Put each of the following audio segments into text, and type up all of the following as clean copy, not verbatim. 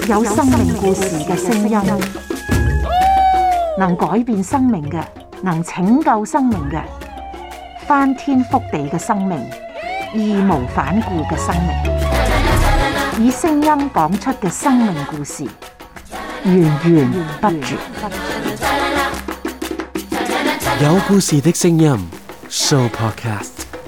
有生命故事嘅聲音，能改變生命嘅，能拯救生命嘅，翻天覆地嘅生命，義無反顧嘅生命，以聲音講出嘅生命故事，源源不絕。 有故事的聲音 Show Podcast。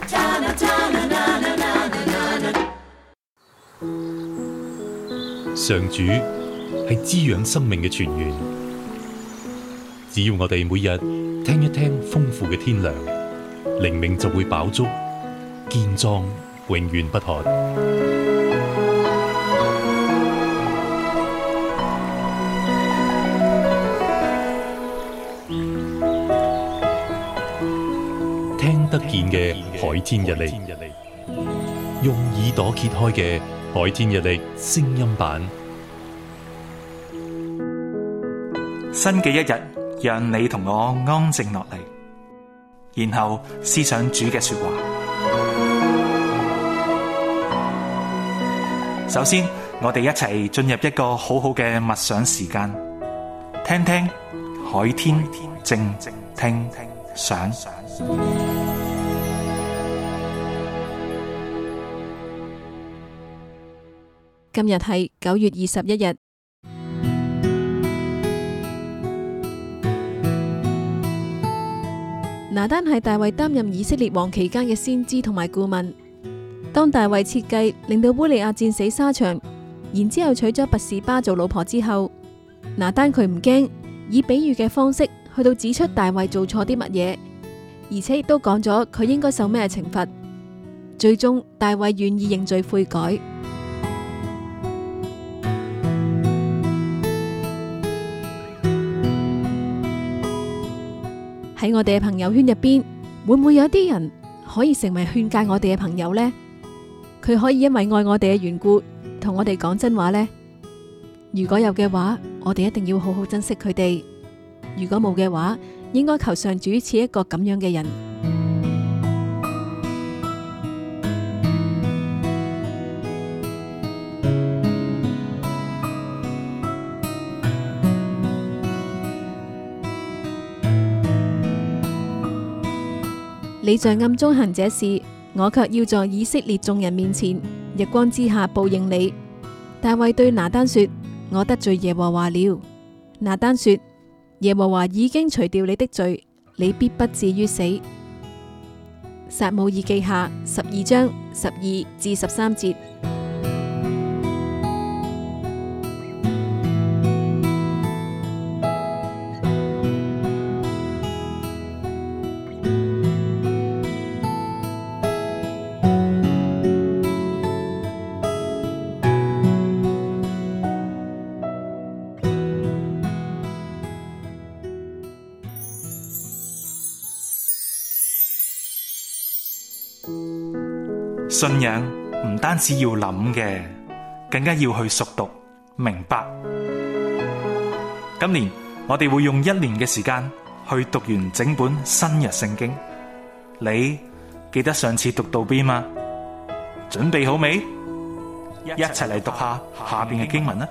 上主係滋養生命嘅泉源，只要我哋每日聽一聽豐富嘅天糧，靈命就會飽足，健壯永遠不渴。聽得見嘅海天日曆，用耳朵揭開嘅海天日曆聲音版， 新嘅一日，讓你同我安靜落嚟，然後思想主嘅說話。首先，我哋一齊進入一個好好嘅默想時間，聽聽海天靜聽想。 今日係9月21日。拿單係大衛擔任以色列王期間嘅先知同埋顧問。當大衛設計令到烏利亞戰死沙場，然之後娶咗拔示巴做老婆之後，拿單佢唔驚，以比喻嘅方式去到指出大衛做錯啲乜嘢，而且亦都講咗佢應該受咩懲罰。最終大衛願意認罪悔改。喺我哋嘅朋友圈入邊，會唔會有啲人可以成為勸誡我哋嘅朋友呢？佢可以因為愛我哋嘅緣故，同我哋講真話呢？如果有嘅話，我哋一定要好好珍惜佢哋；如果冇嘅話，應該求上主賜一個咁樣嘅人。你在暗中行這事，我卻要在以色列眾人面前，日光之下報應你。大衛對拿單說：我得罪耶和華了。拿單說：耶和華已經除掉你的罪，你必不至於死。撒母耳記下12章12至13節。 信仰唔單止要諗嘅，更加要去熟讀明白。今年我哋會用1年嘅時間去讀完整本新約聖經。你記得上次讀到邊嗎？準備好未？一齊嚟讀下下邊嘅經文啦。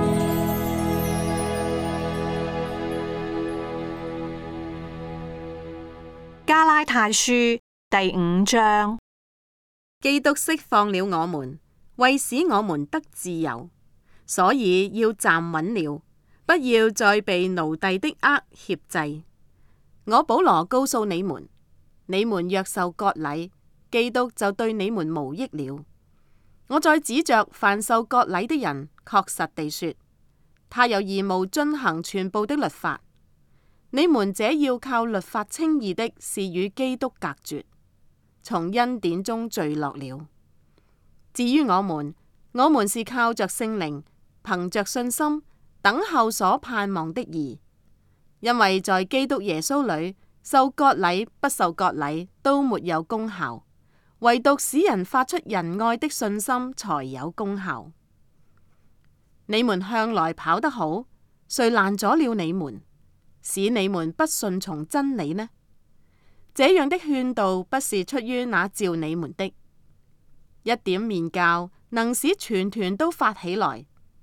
加拉太書第5章。 基督釋放了我們，為使我們得自由，所以要站穩了，不要再被奴隸的軛挾制。我保羅告訴你們，你們若受割禮，基督就對你們無益了。我再指着凡受割禮的人，確實地說，他有義務遵行全部的律法。你們這要靠律法稱義的，是與基督隔絕，從恩典中墜落了。至於我們是靠着聖靈，憑着信心等候所盼望的義。因為在基督耶穌裏，受割禮不受割禮都沒有功效，唯獨使人發出仁愛的信心才有功效。你們向來跑得好，誰攔阻了你們，使你們不順從真理呢？這樣的勸導不是出於那召你們的。一點麵酵能使全團都發起來。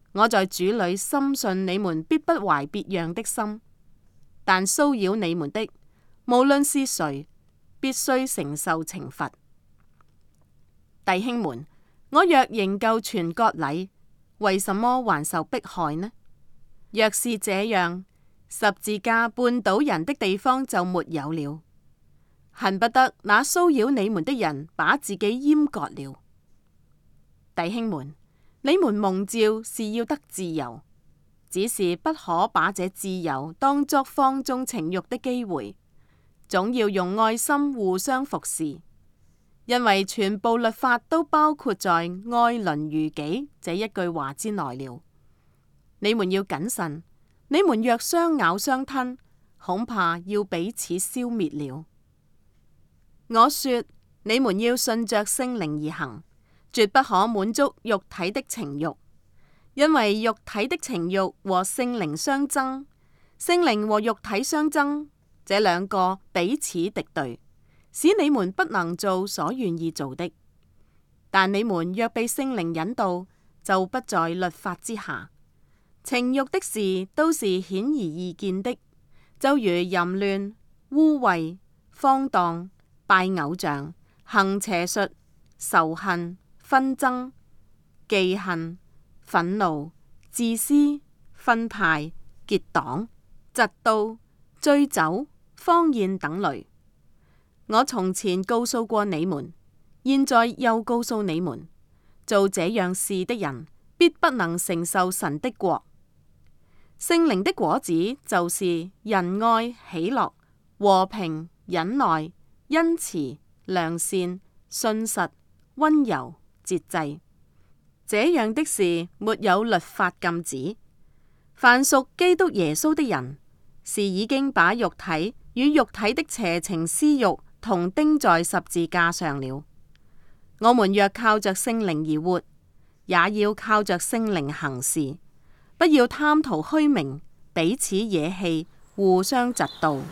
我在主裏深信你們必不懷別樣的心，但騷擾你們的，無論是誰，必須承受懲罰。弟兄們，我若仍舊傳割禮，為什麼還受迫害呢？若是這樣，十字架絆倒人的地方就沒有了，恨不得那騷擾你們的人把自己閹割了。弟兄們，你們蒙召是要得自由，只是不可把這自由當作放縱情慾的機會，總要用愛心互相服侍，因為全部律法都包括在愛鄰如己這一句話之內了。你們要謹慎，你們若相咬相吞，恐怕要彼此消滅了。我說，你們要順着聖靈而行，絕不可滿足肉體的情慾，因為肉體的情慾和聖靈相爭，聖靈和肉體相爭，這兩個彼此敵對，使你們不能做所願意做的。但你們若被聖靈引導，就不在律法之下。情慾的事都是顯而易見的，就如淫亂、污穢、荒蕩、拜偶像、行邪術、仇恨、紛爭、忌恨、憤怒、自私、分派、結黨、嫉妒、醉酒、荒宴等類。我從前告訴過你們，現在又告訴你們，做這樣事的人，必不能承受神的國。聖靈的果子就是仁愛、喜樂、和平、忍耐、恩慈、良善、信實、溫柔、節制。這樣的事沒有律法禁止。凡屬基督耶穌的人，是已經把肉體與肉體的邪情私慾同釘在十字架上了。我們若靠着聖靈而活，也要靠着聖靈行事。不要貪圖虛名，彼此惹氣，互相嫉妒。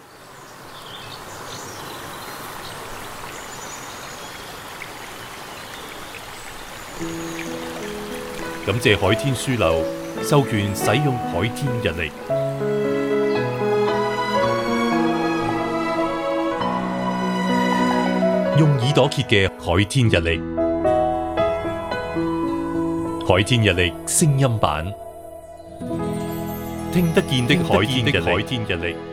感謝海天書樓授權使用海天日曆，用耳朵揭嘅海天日曆，海天日曆聲音版，聽得見的海天日曆。